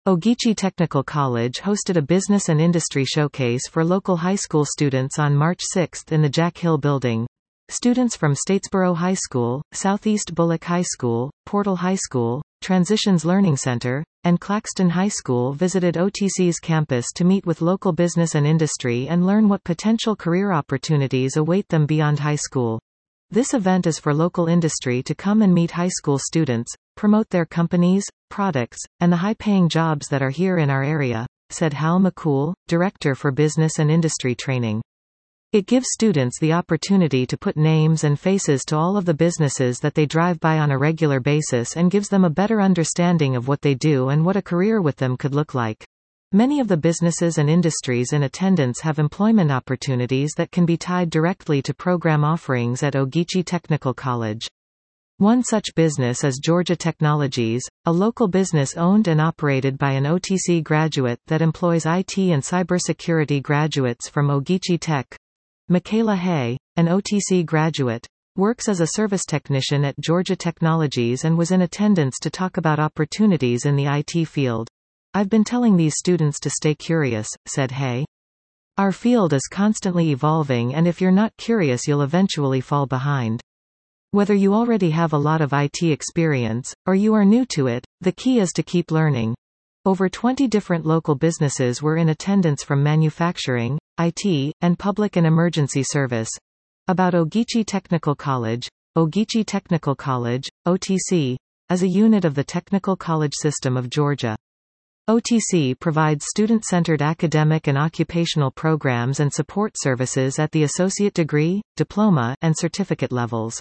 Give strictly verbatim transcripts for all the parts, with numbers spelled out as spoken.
Ogeechee Technical College hosted a business and industry showcase for local high school students on March sixth in the Jack Hill Building. Students from Statesboro High School, Southeast Bullock High School, Portal High School, Transitions Learning Center, and Claxton High School visited O T C's campus to meet with local business and industry and learn what potential career opportunities await them beyond high school. This event is for local industry to come and meet high school students, promote their companies, products, and the high-paying jobs that are here in our area, said Hal McCool, Director for Business and Industry Training. It gives students the opportunity to put names and faces to all of the businesses that they drive by on a regular basis and gives them a better understanding of what they do and what a career with them could look like. Many of the businesses and industries in attendance have employment opportunities that can be tied directly to program offerings at Ogeechee Technical College. One such business is Georgia Technologies, a local business owned and operated by an O T C graduate that employs I T and cybersecurity graduates from Ogeechee Tech. Michaela Hay, an O T C graduate, works as a service technician at Georgia Technologies and was in attendance to talk about opportunities in the I T field. I've been telling these students to stay curious, said Hay. Our field is constantly evolving, and if you're not curious, you'll eventually fall behind. Whether you already have a lot of I T experience, or you are new to it, the key is to keep learning. Over twenty different local businesses were in attendance from manufacturing, I T, and public and emergency service. About Ogeechee Technical College. Ogeechee Technical College, O T C, is a unit of the Technical College System of Georgia. O T C provides student-centered academic and occupational programs and support services at the associate degree, diploma, and certificate levels.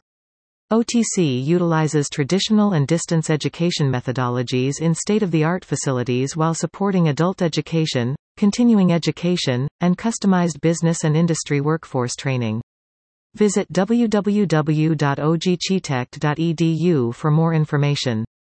O T C utilizes traditional and distance education methodologies in state-of-the-art facilities while supporting adult education, continuing education, and customized business and industry workforce training. Visit w w w dot ogeecheetech dot e d u for more information.